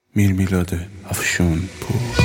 میرمیلاد افشون پور.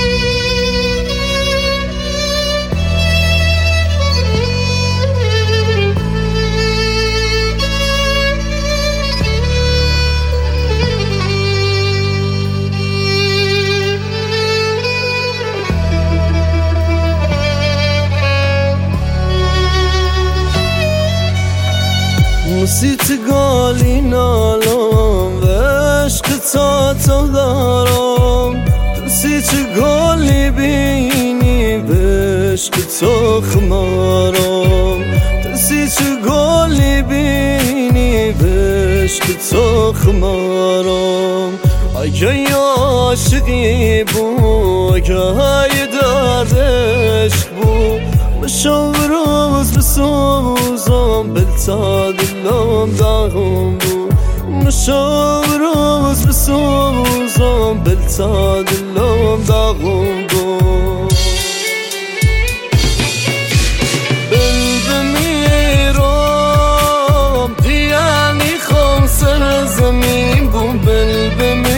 نسيت قالي نالوم عشق تا دارم نسيت قالي بيني بعشق تا خمارم نسيت قالي بيني بعشق تا خمارم اگه عاشقی بود اگه درد عشق بود مشو روز بسوزم بلتا دلم داغم بود مشو روز بسوزم بلتا دلم داغم بود بل بمیرم دیانی خم سر زمین بود بل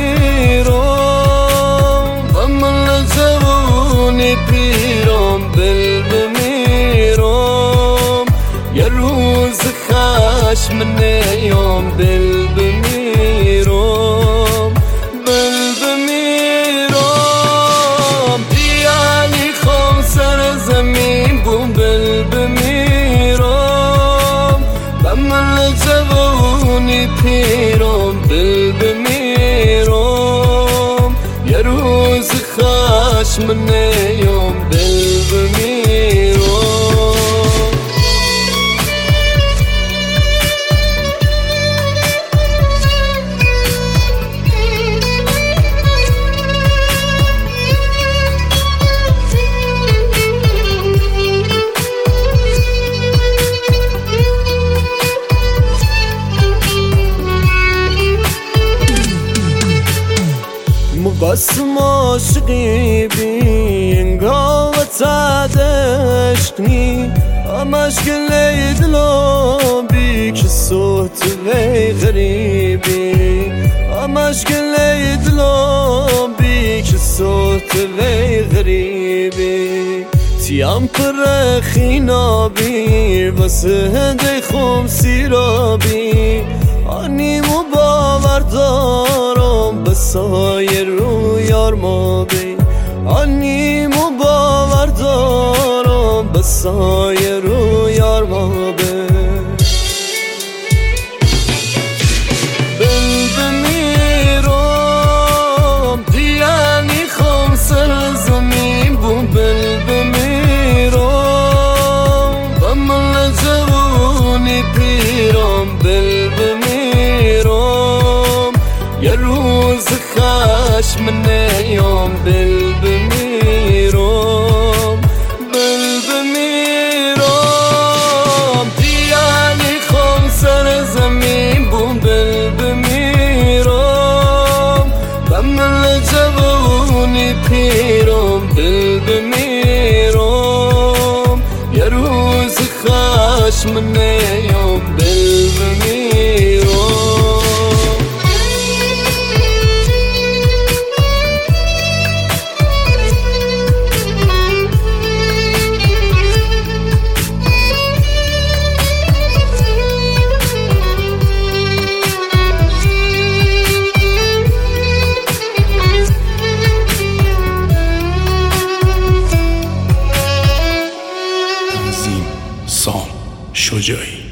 بمیرم و من جوانی پیرم بل بمیرم یه روز خشم نیام بل بمیرم بل بمیرم دیانی خم سر زمین بوم بل بمیرم و من جوانی پیرم بل بمیرم یه روز خشم نیام بل بمیرم قسم عاشقی بین قوت عشقنی همش گلی دلم بی که صوت وی غریبی همش گلی دلم بی که صوت وی غریبی تیم پر خینابی واسه دی خم سیرابی آنیمو باور دارم بسایر رو یار ما بی آنیمو باور دارم بسایر رو یار ما بی بل بمیرم دیانی خم سر زمین بوم بل بمیرم و من جوانی پیرم بل بمیرم یه روز خشم نیام بل بمیرم بل بمیرم دیانی خم سر زمین بوم بل بمیرم و من جوانی پیرم بل بمیرم یه روز خشم نیام بل بمیرم تنظیم سام شجاعی.